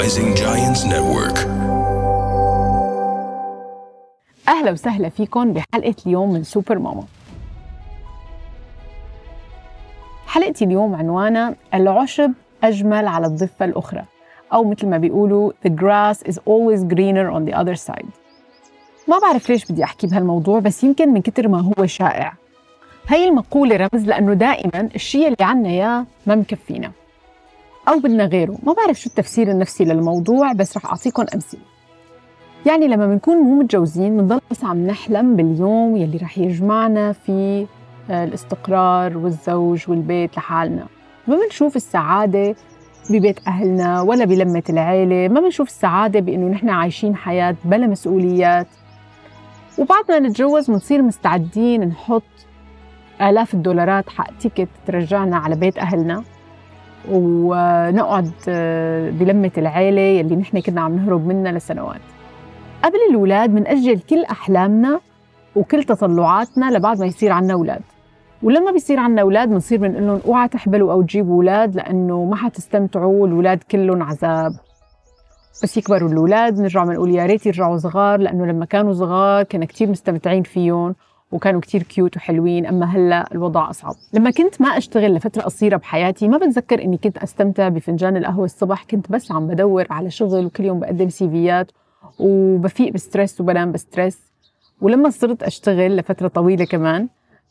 Rising Giants Network. أهلا وسهلا فيكم بحلقة اليوم من سوبر ماما. حلقتي اليوم عنوانها العشب أجمل على الضفة الأخرى، أو مثل ما بيقولوا The grass is always greener on the other side. ما بعرف ليش بدي أحكي بهالموضوع، بس يمكن من كتر ما هو شائع. هاي المقولة رمز لأنه دائماً الشيء اللي عنا إياه ما مكفينا أو بدنا غيره. ما بعرف شو التفسير النفسي للموضوع، بس رح أعطيكم أمثلة. يعني لما بنكون مو متجوزين بنضل بس عم نحلم باليوم يلي رح يجمعنا في الاستقرار والزوج والبيت لحالنا. ما بنشوف السعادة ببيت أهلنا ولا بلمة العيلة، ما بنشوف السعادة بأنه نحن عايشين حياة بلا مسؤوليات. وبعد ما نتجوز بنصير مستعدين نحط آلاف الدولارات حق تيكت ترجعنا على بيت أهلنا، ونقعد بلمة العيلة يلي نحن كنا عم نهرب منها لسنوات. قبل الولاد منأجل كل أحلامنا وكل تطلعاتنا لبعد ما يصير عنا أولاد، ولما بيصير عنا أولاد بنصير بنقول لهم اوعى تحبلوا أو تجيبوا أولاد لأنه ما حتستمتعوا، الولاد كلهم عذاب. بس يكبروا الولاد نرجع بنقول يا ريت يرجعوا صغار، لأنه لما كانوا صغار كنا كتير مستمتعين فيهم وكانوا كتير كيوت وحلوين، أما هلأ الوضع أصعب. لما كنت ما أشتغل لفترة قصيرة بحياتي ما بتذكر إني كنت أستمتع بفنجان القهوة الصبح، كنت بس عم بدور على شغل وكل يوم بقدم سيفيات وبفيق بستريس وبنام بستريس. ولما صرت أشتغل لفترة طويلة كمان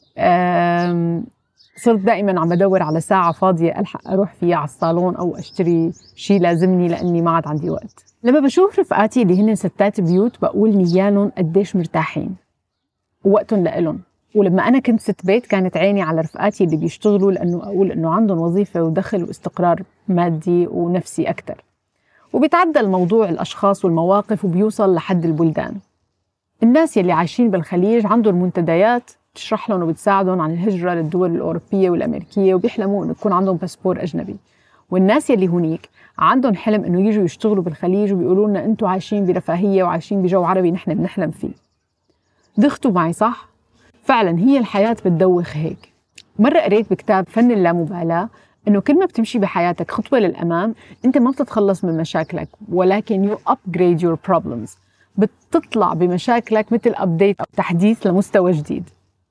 صرت دائما عم بدور على ساعة فاضية ألحق أروح فيها على الصالون أو أشتري شيء لازمني لأني ما عاد عندي وقت. لما بشوف رفقاتي اللي هن ستات بيوت بقول نيالهم قديش مرتاحين ووقتهم لإلهم. ولما أنا كنت ست بيت كانت عيني على رفقاتي اللي بيشتغلوا، لأنه أقول إنه عندهم وظيفة ودخل واستقرار مادي ونفسي أكتر. وبيتعدى الموضوع الأشخاص والمواقف وبيوصل لحد البلدان. الناس يلي عايشين بالخليج عندهم منتديات بتشرح لهم وبتساعدهم عن الهجرة للدول الأوروبية والأمريكية، وبيحلموا إنه يكون عندهم باسبور أجنبي. والناس يلي هونيك عندهم حلم إنه يجوا يشتغلوا بالخليج، وبيقولوا لنا أنتوا عايشين برفاهية وعايشين بجو عربي نحن بنحلم فيه. دختوا معي صح؟ فعلا هي الحياة بتدوخ هيك. مرة قريت بكتاب فن اللامبالاة إنه كل ما بتمشي بحياتك خطوة للأمام أنت ما بتتخلص من مشاكلك، ولكن you upgrade your problems. بتطلع بمشاكلك مثل أبديت أو تحديث لمستوى جديد،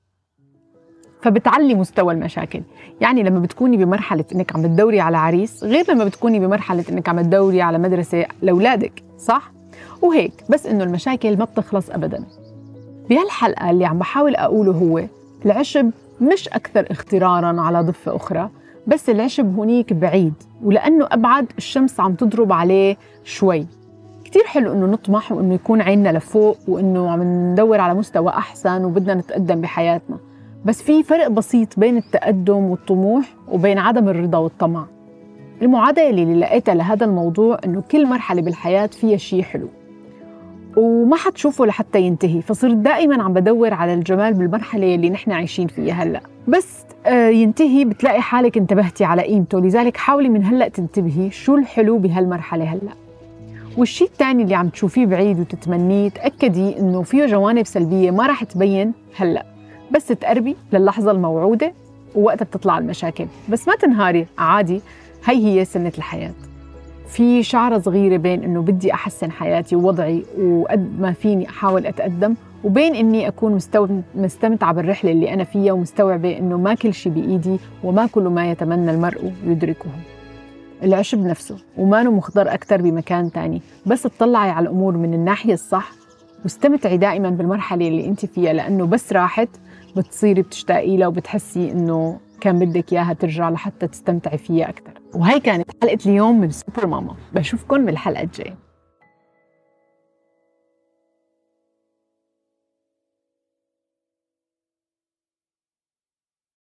فبتعلي مستوى المشاكل. يعني لما بتكوني بمرحلة إنك عم تدوري على عريس غير لما بتكوني بمرحلة إنك عم تدوري على مدرسة لأولادك، صح؟ وهيك بس إنه المشاكل ما بتخلص أبداً. بهالحلقة اللي عم بحاول أقوله هو العشب مش أكثر اختراراً على ضفة أخرى، بس العشب هونيك بعيد، ولأنه أبعد الشمس عم تضرب عليه شوي. كتير حلو إنه نطمح وإنه يكون عيننا لفوق وإنه عم ندور على مستوى أحسن وبدنا نتقدم بحياتنا، بس في فرق بسيط بين التقدم والطموح وبين عدم الرضا والطمع. المعادلة اللي لقيتها لهذا الموضوع إنه كل مرحلة بالحياة فيها شيء حلو وما حتشوفه لحتى ينتهي، فصرت دائما عم بدور على الجمال بالمرحلة اللي نحن عايشين فيها هلأ. بس ينتهي بتلاقي حالك انتبهتي على قيمته، لذلك حاولي من هلأ تنتبهي شو الحلو بهالمرحلة هلأ. والشيء الثاني اللي عم تشوفيه بعيد وتتمنيه تأكدي إنه فيه جوانب سلبية ما راح تبين هلأ، بس تقربي للحظة الموعودة ووقتها بتطلع المشاكل. بس ما تنهاري، عادي، هي سنة الحياة. في شعرة صغيرة بين إنه بدي أحسن حياتي ووضعي وقد ما فيني أحاول أتقدم، وبين إني أكون مستمتعة بالرحلة اللي أنا فيها ومستوعبة إنه ما كل شيء بإيدي وما كل ما يتمنى المرء يدركه. العشب نفسه وما مخضر أكتر بمكان تاني، بس تطلعي على الأمور من الناحية الصح واستمتعي دائما بالمرحلة اللي أنت فيها، لأنه بس راحت بتصيري بتشتاقي لها وبتحسي إنه كان بدك إياها ترجع لحتى تستمتعي فيها أكتر. وهي كانت حلقة اليوم من سوبر ماما، بشوفكن بالحلقة الجاية.